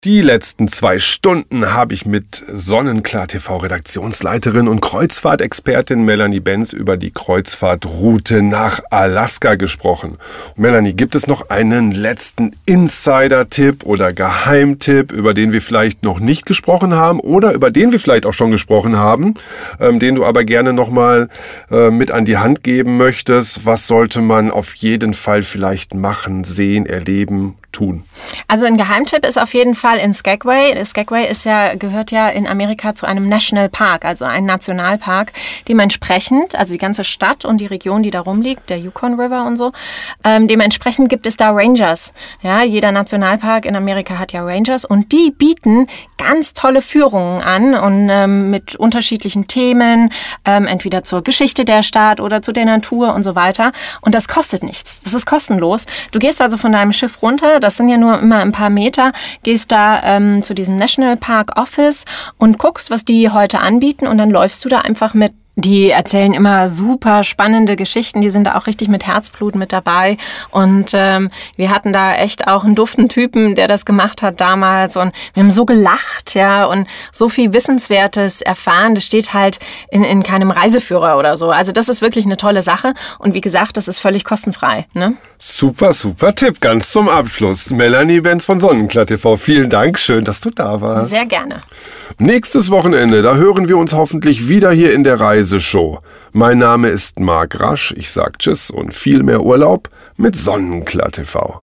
Die letzten 2 Stunden habe ich mit Sonnenklar TV Redaktionsleiterin und Kreuzfahrtexpertin Melanie Benz über die Kreuzfahrtroute nach Alaska gesprochen. Und Melanie, gibt es noch einen letzten Insider-Tipp oder Geheimtipp, über den wir vielleicht noch nicht gesprochen haben oder über den wir vielleicht auch schon gesprochen haben, den du aber gerne nochmal mit an die Hand geben möchtest? Was sollte man auf jeden Fall vielleicht machen, sehen, erleben, tun? Also ein Geheimtipp ist auf jeden Fall in Skagway. Skagway gehört ja in Amerika zu einem National Park, also ein Nationalpark. Dementsprechend, also die ganze Stadt und die Region, die da rumliegt, der Yukon River und so, dementsprechend gibt es da Rangers. Ja, jeder Nationalpark in Amerika hat ja Rangers und die bieten ganz tolle Führungen an und mit unterschiedlichen Themen, entweder zur Geschichte der Stadt oder zu der Natur und so weiter. Und das kostet nichts. Das ist kostenlos. Du gehst also von deinem Schiff runter, das sind ja nur immer ein paar Meter, gehst da zu diesem National Park Office und guckst, was die heute anbieten und dann läufst du da einfach mit. Die erzählen immer super spannende Geschichten, die sind da auch richtig mit Herzblut mit dabei und wir hatten da echt auch einen duften Typen, der das gemacht hat damals und wir haben so gelacht, ja, und so viel Wissenswertes erfahren, das steht halt in keinem Reiseführer oder so, also das ist wirklich eine tolle Sache und wie gesagt, das ist völlig kostenfrei, ne? Super, super Tipp, ganz zum Abschluss. Melanie Benz von Sonnenklar TV, vielen Dank, schön, dass du da warst. Sehr gerne. Nächstes Wochenende, da hören wir uns hoffentlich wieder hier in der Reiseshow. Mein Name ist Marc Rasch, ich sag Tschüss und viel mehr Urlaub mit Sonnenklar TV.